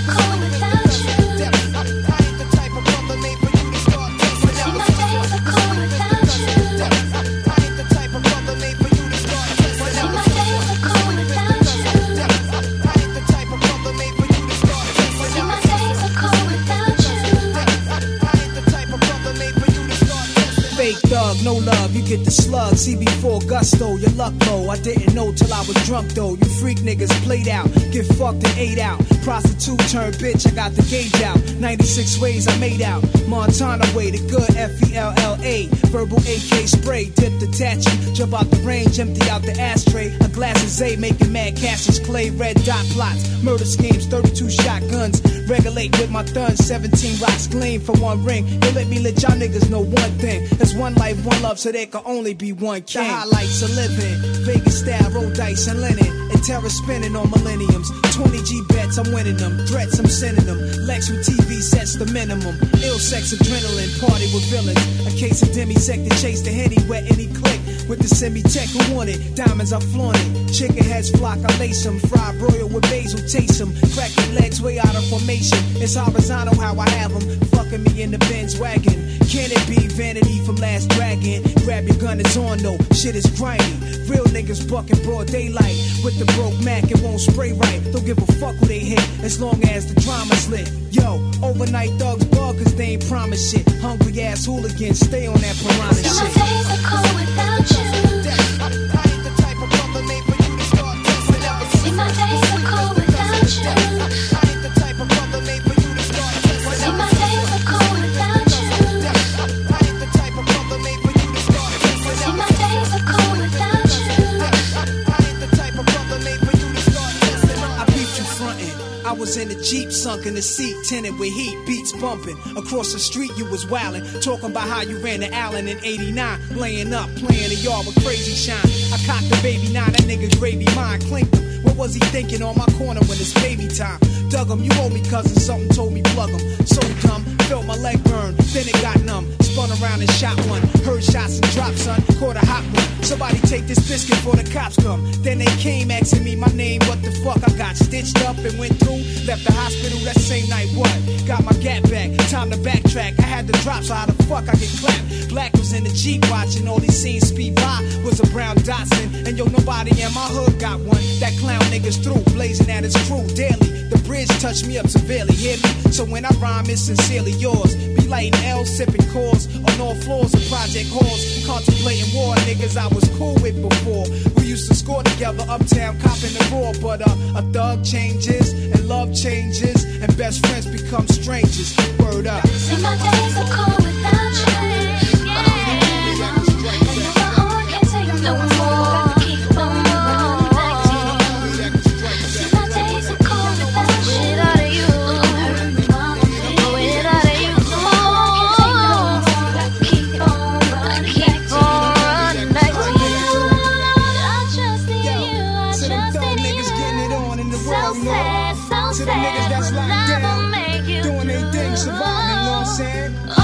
No love, you get the slug. CB4 gusto, your luck low. I didn't know till I was drunk though. You freak niggas played out, get fucked and ate out. Prostitute turned bitch, I got the gauge out. 96 ways I made out. Montana way, the good FELLA. Verbal AK spray, dip detach you. Jump out the range, empty out the ashtray. A glass of Zay, making mad Cassius Clay. Red dot plots, murder schemes, 32 shotguns. Regulate with my thuns, 17 rocks gleam for one ring. They let me let y'all niggas know one thing. There's one life, one love, so there can only be one king. The highlights of living, Vegas style, roll dice and linen, and terror spinning on millenniums. 20 G bets, I'm winning them. Threats, I'm sending them. Lex with TV sets the minimum. Ill sex, adrenaline, party with villains. A case of demisec to chase the Henny, wet any click. With the semi-tech who want it, diamonds I flaunt it. Chicken heads flock, I lace them. Fried broil with basil, taste them. Crack their legs way out of formation. It's horizontal how I have them. Fucking me in the Benz wagon. Can it be vanity from Last Dragon? Grab your gun, it's on though. Shit is grimy. Real niggas bucking broad daylight. With the broke Mac, it won't spray right. Don't give a fuck who they hit, as long as the drama's lit. Yo, overnight thugs bug, cause they ain't promise shit. Hungry ass hooligans, stay on that piranha shit. My days are cold without you. I ain't the type of brother made for you to start testing out. See, my days are cold without you. I ain't the type of brother made for you to start testing out. See, my days are cold without you. I ain't the type of brother made for you to start testing out. See, my days are cold without you. I ain't the type of brother made for you to start testing out. I peeped you frontin'. I was in the Jeep, sunk in the seat, tinted with heat, beats bumping. Across the street, you was wildin', talking about how you ran to Allen in '89, laying up, playing the yard with crazy shine. I cocked the baby 9, that nigga gravy mine, clinked him. What was he thinking on my corner when it's baby time? Dug him, you owe me cousin, something told me plug him. So dumb, felt my leg burn, then it got numb. Spun around and shot one, heard shots and drops, son, caught a hot one. Somebody take this biscuit before the cops come. Then they came asking me my name, what the fuck? I got stitched up and went through. Left the hospital that same night, what? Got my gap back, time to backtrack. I had the drop, so how the fuck I get clapped? Black was in the Jeep watching, all these scenes speed by. Was a brown Datsun, and yo, nobody in my hood got one. That clown niggas through, blazing at his crew daily. The bridge touched me up severely, hear me? So when I rhyme, it's sincerely yours. Be lighting L's, sipping cores on all floors of project halls. Contemplating war, niggas I was cool with before. We used to score together, uptown, copping the raw. But a thug changes, and love changes, and best friends become strangers. Word up. See, my days are cold without you. And my heart can't take no more. Keep on running back to you. See, my days are cold without you. Without you, hurt me, mama. Without you, keep on running back to you. I trust in you. I To them trust thug in niggas getting it on in the you. world, So you know. sad, so To the niggas sad. that's But locked love will down, make you doing their thing, surviving, you know what I'm saying?